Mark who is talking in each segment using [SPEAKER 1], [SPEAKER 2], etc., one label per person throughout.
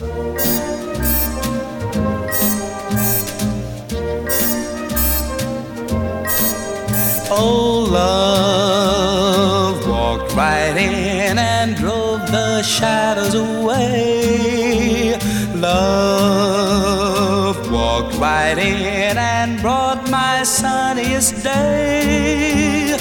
[SPEAKER 1] Oh, love walked right in and drove the shadows away. Love walked right in and brought my sunniest day.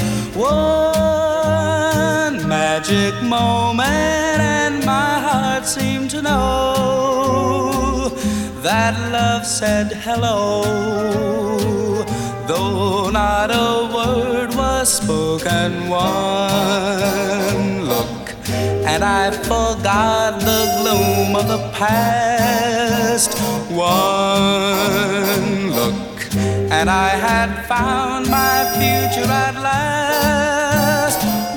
[SPEAKER 1] One magic moment and my heart seemed to know that love said hello, though not a word was spoken. One look and I forgot the gloom of the past. One look and I had found my future at last.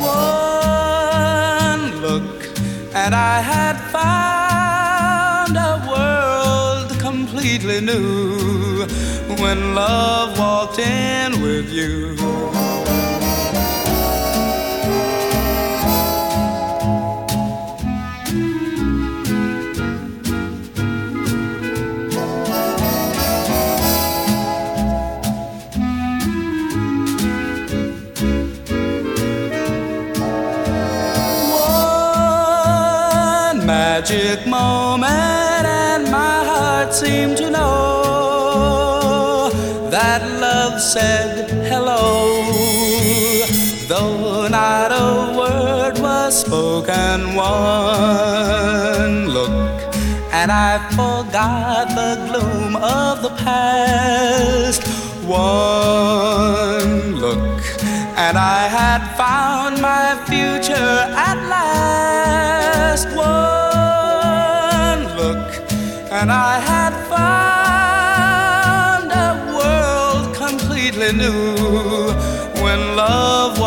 [SPEAKER 1] One look and I had found a world completely new when love walked in with you. One magic moment and my heart seemed to know that love said hello, though not a word was spoken. One look and I forgot the gloom of the past. One look and I had found my future at last. One look and I had found a world completely new when love